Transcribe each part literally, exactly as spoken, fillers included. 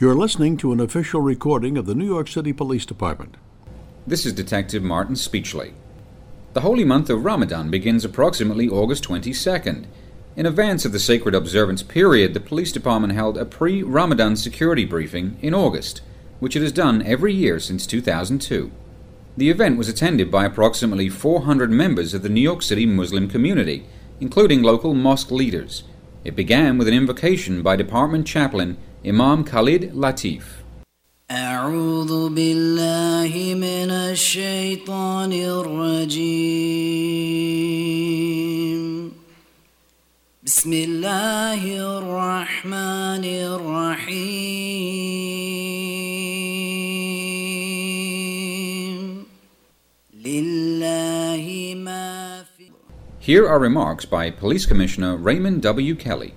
You're listening to an official recording of the New York City Police Department. This is Detective Martin Speechley. The holy month of Ramadan begins approximately August twenty-second. In advance of the sacred observance period, the police department held a pre-Ramadan security briefing in August, which it has done every year since two thousand two. The event was attended by approximately four hundred members of the New York City Muslim community, including local mosque leaders. It began with an invocation by Department Chaplain Imam Khalid Latif. أعوذ بالله من الشيطان الرجيم بسم الله الرحمن الرحيم لله ما في. Here are remarks by Police Commissioner Raymond W. Kelly.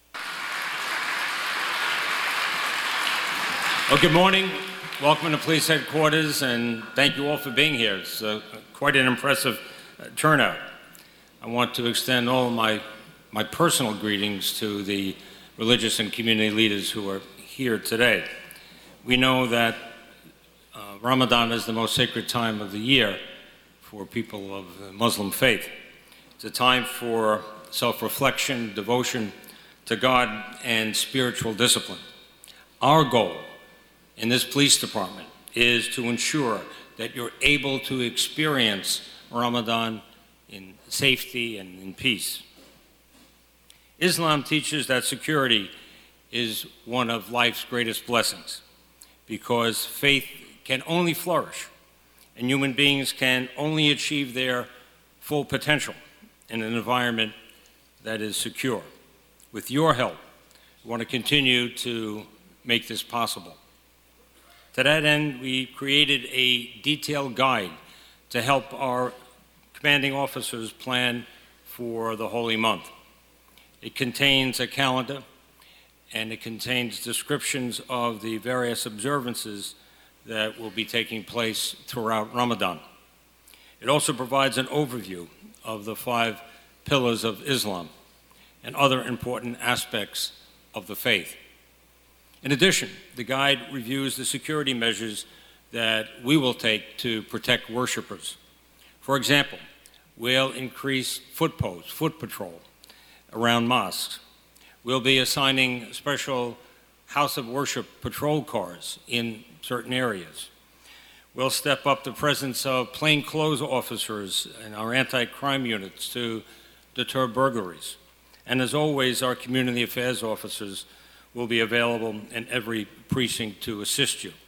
Well, good morning. Welcome to Police Headquarters, and thank you all for being here. It's uh, quite an impressive uh, turnout. I want to extend all of my, my personal greetings to the religious and community leaders who are here today. We know that uh, Ramadan is the most sacred time of the year for people of the Muslim faith. It's a time for self-reflection, devotion to God, and spiritual discipline. Our goal in this police department is to ensure that you're able to experience Ramadan in safety and in peace. Islam teaches that security is one of life's greatest blessings because faith can only flourish and human beings can only achieve their full potential in an environment that is secure. With your help, we want to continue to make this possible. To that end, we created a detailed guide to help our commanding officers plan for the holy month. It contains a calendar, and it contains descriptions of the various observances that will be taking place throughout Ramadan. It also provides an overview of the five pillars of Islam and other important aspects of the faith. In addition, the guide reviews the security measures that we will take to protect worshipers. For example, we'll increase foot posts, foot patrol around mosques. We'll be assigning special house of worship patrol cars in certain areas. We'll step up the presence of plainclothes officers in our anti-crime units to deter burglaries. And as always, our community affairs officers will be available in every precinct to assist you.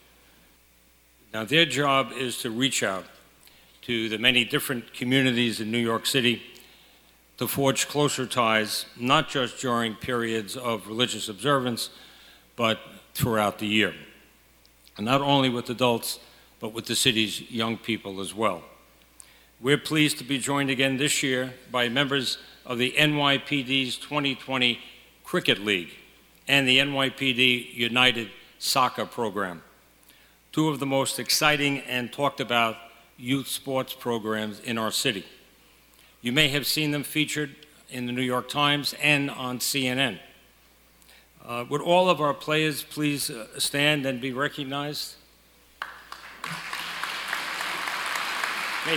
Now, their job is to reach out to the many different communities in New York City to forge closer ties, not just during periods of religious observance, but throughout the year. And not only with adults, but with the city's young people as well. We're pleased to be joined again this year by members of the N Y P D's twenty twenty Cricket League and the N Y P D United Soccer Program, two of the most exciting and talked about youth sports programs in our city. You may have seen them featured in the New York Times and on C N N. Uh, would all of our players please uh, stand and be recognized? Hey.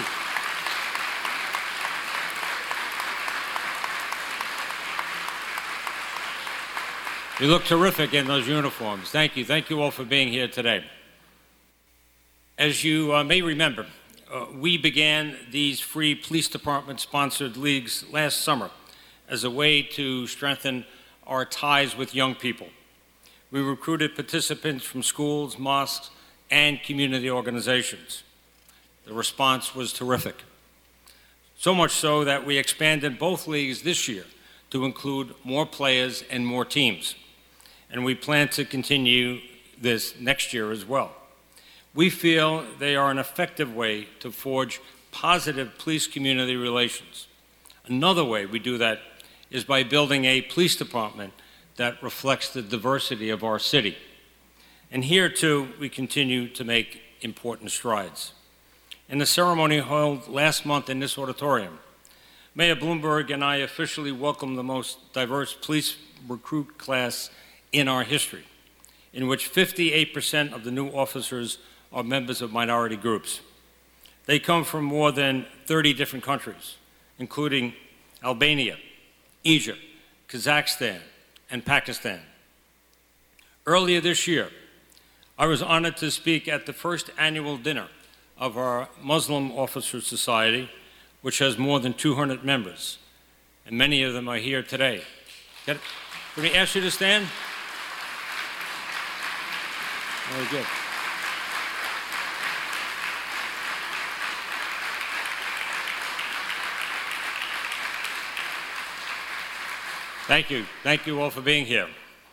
You look terrific in those uniforms. Thank you. Thank you all for being here today. As you uh, may remember, uh, we began these free police department-sponsored leagues last summer as a way to strengthen our ties with young people. We recruited participants from schools, mosques, and community organizations. The response was terrific. So much so that we expanded both leagues this year to include more players and more teams. And we plan to continue this next year as well. We feel they are an effective way to forge positive police-community relations. Another way we do that is by building a police department that reflects the diversity of our city. And here, too, we continue to make important strides. In the ceremony held last month in this auditorium, Mayor Bloomberg and I officially welcomed the most diverse police recruit class in our history. in which fifty-eight percent of the new officers are members of minority groups. They come from more than thirty different countries, including Albania, Egypt, Kazakhstan, and Pakistan. Earlier this year, I was honored to speak at the first annual dinner of our Muslim Officers Society, which has more than two hundred members, and many of them are here today. Can, can we ask you to stand? Very good. Thank you. Thank you all for being here.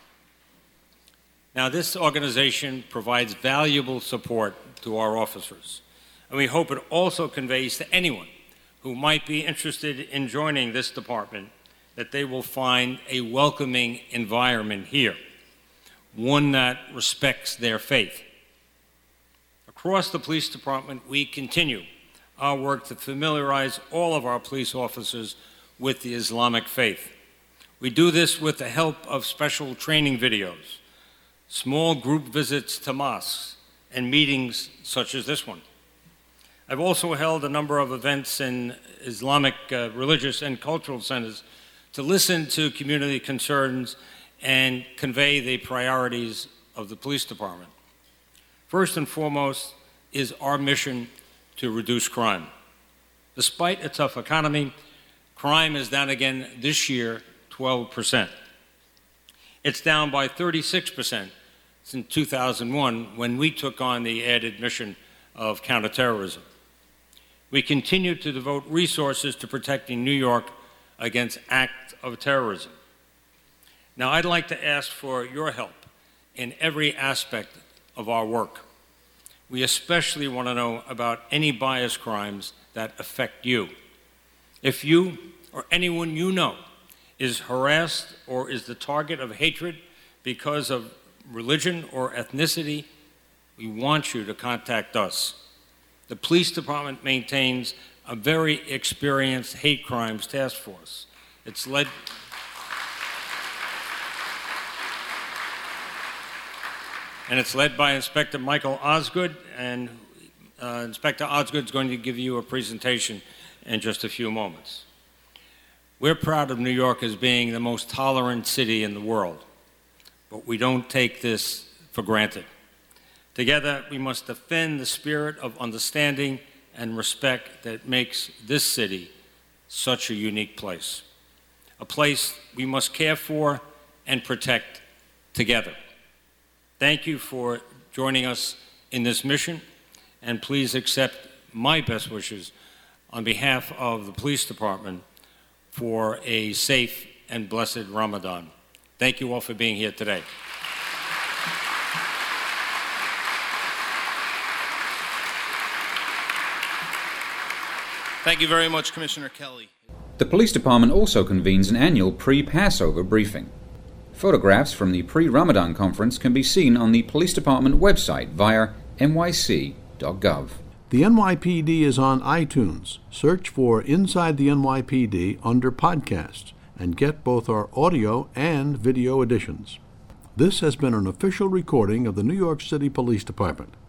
Now, this organization provides valuable support to our officers, and we hope it also conveys to anyone who might be interested in joining this department that they will find a welcoming environment here, one that respects their faith. Across the police department, we continue our work to familiarize all of our police officers with the Islamic faith. We do this with the help of special training videos, small group visits to mosques, and meetings such as this one. I've also held a number of events in Islamic uh, religious and cultural centers to listen to community concerns and convey the priorities of the police department. First and foremost is our mission to reduce crime. Despite a tough economy, crime is down again this year, twelve percent. It's down by thirty-six percent since two thousand one, when we took on the added mission of counterterrorism. We continue to devote resources to protecting New York against acts of terrorism. Now, I'd like to ask for your help in every aspect of our work. We especially want to know about any bias crimes that affect you. If you or anyone you know is harassed or is the target of hatred because of religion or ethnicity, we want you to contact us. The police department maintains a very experienced hate crimes task force. It's led and it's led by Inspector Michael Osgood, and uh, Inspector Osgood is going to give you a presentation in just a few moments. We're proud of New York as being the most tolerant city in the world, but we don't take this for granted. Together, we must defend the spirit of understanding and respect that makes this city such a unique place, a place we must care for and protect together. Thank you for joining us in this mission, and please accept my best wishes on behalf of the police department for a safe and blessed Ramadan. Thank you all for being here today. Thank you very much, Commissioner Kelly. The police department also convenes an annual pre-Passover briefing. Photographs from the pre-Ramadan conference can be seen on the police department website via N Y C dot gov. The N Y P D is on iTunes. Search for Inside the N Y P D under Podcasts and get both our audio and video editions. This has been an official recording of the New York City Police Department.